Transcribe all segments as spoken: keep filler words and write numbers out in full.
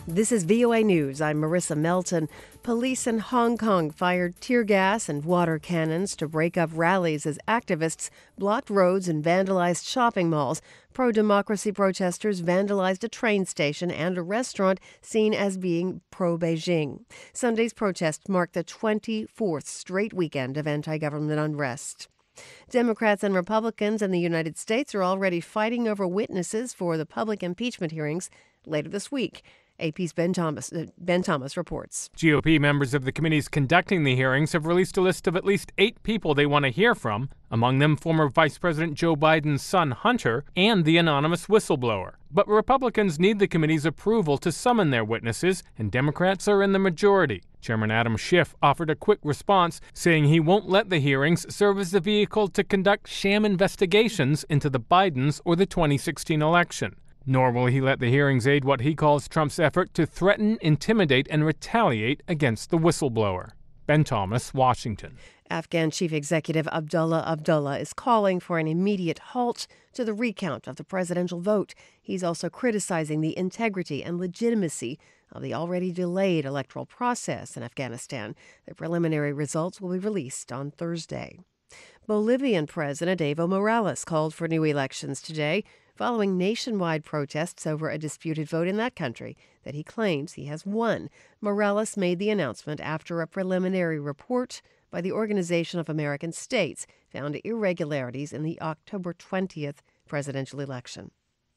This is V O A News. I'm Marissa Melton. Police in Hong Kong fired tear gas and water cannons to break up rallies as activists blocked roads and vandalized shopping malls. Pro-democracy protesters vandalized a train station and a restaurant seen as being pro-Beijing. Sunday's protest marked the twenty-fourth straight weekend of anti-government unrest. Democrats and Republicans in the United States are already fighting over witnesses for the public impeachment hearings later this week. A P's Ben Thomas, uh, Ben Thomas reports. G O P members of the committees conducting the hearings have released a list of at least eight people they want to hear from, among them former Vice President Joe Biden's son Hunter and the anonymous whistleblower. But Republicans need the committee's approval to summon their witnesses, and Democrats are in the majority. Chairman Adam Schiff offered a quick response, saying he won't let the hearings serve as the vehicle to conduct sham investigations into the Bidens or the twenty sixteen election. Nor will he let the hearings aid what he calls Trump's effort to threaten, intimidate, and retaliate against the whistleblower. Ben Thomas, Washington. Afghan Chief Executive Abdullah Abdullah is calling for an immediate halt to the recount of the presidential vote. He's also criticizing the integrity and legitimacy of the already delayed electoral process in Afghanistan. The preliminary results will be released on Thursday. Bolivian President Evo Morales called for new elections today, following nationwide protests over a disputed vote in that country that he claims he has won. Morales made the announcement after a preliminary report by the Organization of American States found irregularities in the October twentieth presidential election.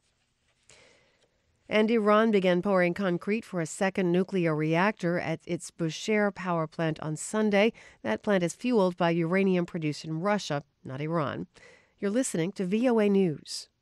And Iran began pouring concrete for a second nuclear reactor at its Bushehr power plant on Sunday. That plant is fueled by uranium produced in Russia, not Iran. You're listening to V O A News.